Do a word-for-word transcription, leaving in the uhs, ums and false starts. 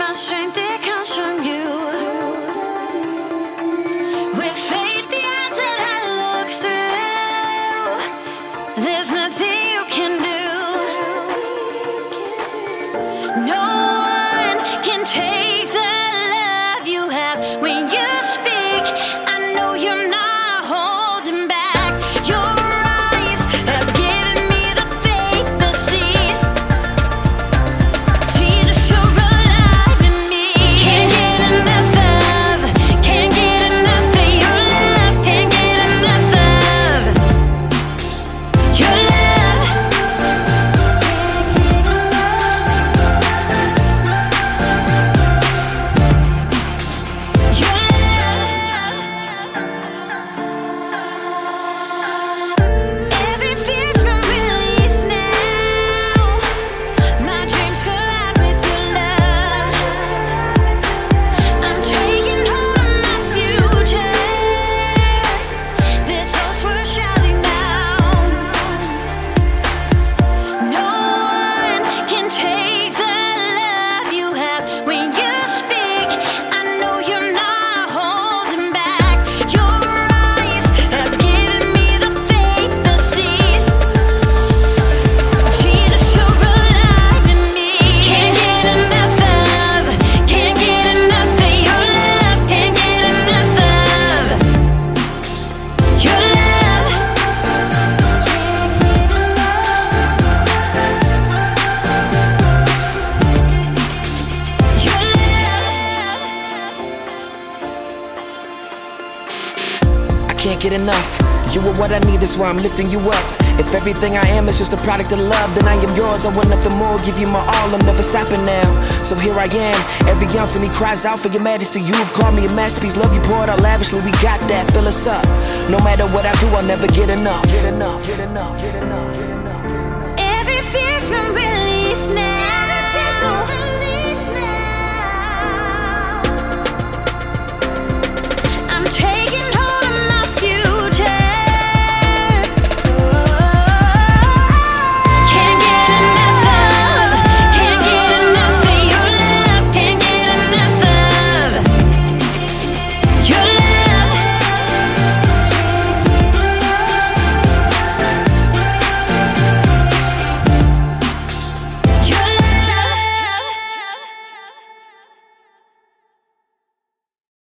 My strength, it comes from you. With faith, the eyes that I look through, there's nothing you can do. No one can take the love you have when you speak. I know you're not holding back. Your eyes have given me the faith that sees. Jesus, you're alive in me. Can't get enough of, can't get enough of your love. Can't get enough of your love. Your love. Every fear's been released now. My dreams collide with your love. I'm taking hold of my future. This hope's worth shouting now. No one can take the love you have when you speak. I know you're not holding back. Your eyes have given me the faith that sees. Jesus, you're alive in me. Can't get enough of, can't get enough of your love. Can't get enough of your love. Your love. I can't get enough. You are what I need, that's why I'm lifting you up. If everything I am is just a product of love, then I am yours. I want nothing more, give you my all, I'm never stopping now. So here I am, every ounce of me cries out for your majesty. You've called me a masterpiece, love you poured out lavishly. We got that, fill us up. No matter what I do, I'll never get enough. Get enough, get enough, get enough, get enough, get enough. Every fear's been